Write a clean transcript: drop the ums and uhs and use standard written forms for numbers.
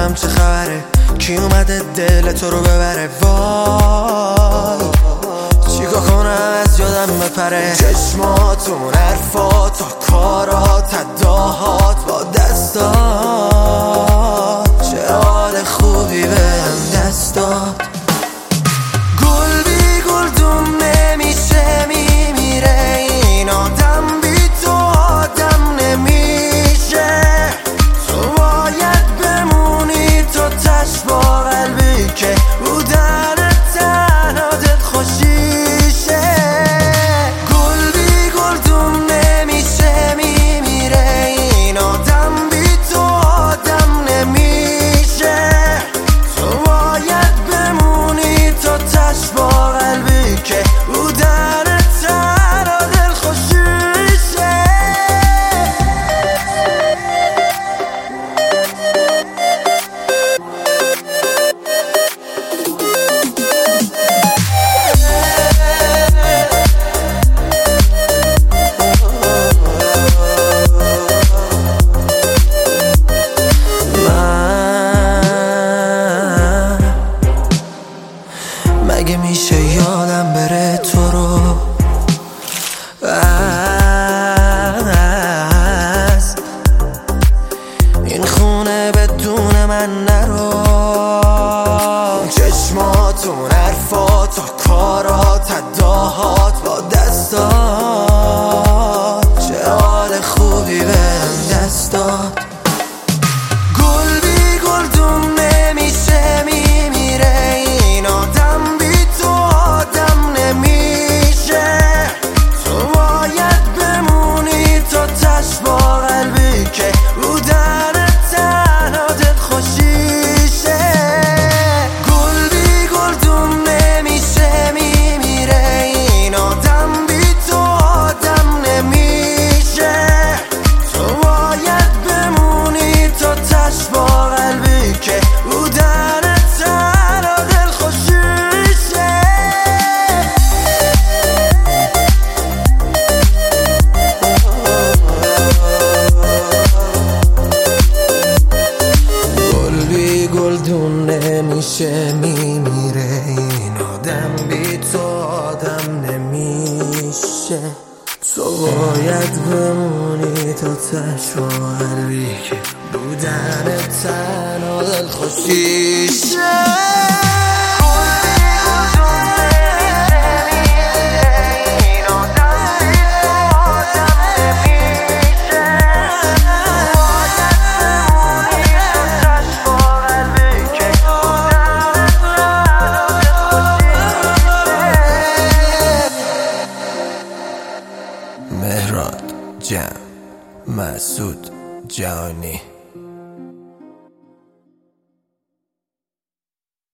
ببینم چه خبره، کی اومده دل تو رو ببره. وای چیکار کنم از یادم بپره. چشماتون، حرفات، کارات، اداهات با دستات، چه حال خوبی بهم دست داد. گل بی گلدون نمیشه، میمیره این آدم، بی تو آدم نمیشه. تو باید بمونی، تو تش با قلبی که بودن تنها دل خوشیشه. گل بی گلدون نمیشه، میمیره این آدم، بی تو آدم نمیشه. تو باید بمونی، تو تش با قلبی که بودن تنها دل خوشیشه. مگه میشه یادم بره تو رو از این خونه بدون من نرو. چشماتون، حرفات، کارات، اداهات با دستات، چه حال خوبی بهم دست داد. گل بی گلدون نمیشه، میمیره این آدم، بی تو آدم نمیشه. تو باید بمونی، تو تش با قلبی که بودن تنها دل خوشیشه. گل بی گلدون نمیشه، میمیره این آدم، بی تو آدم نمیشه. تو باید بمونی، تو تش با قلبی که بودن تنها دل خوشیشه. گل بی گلدون نمیشه، میمیره این آدم، بی تو آدم نمیشه. تو باید بمونی، تو تش با قلبی که بودن تنها دل خوشیشه. مهراد جمع، مسعود جهانی.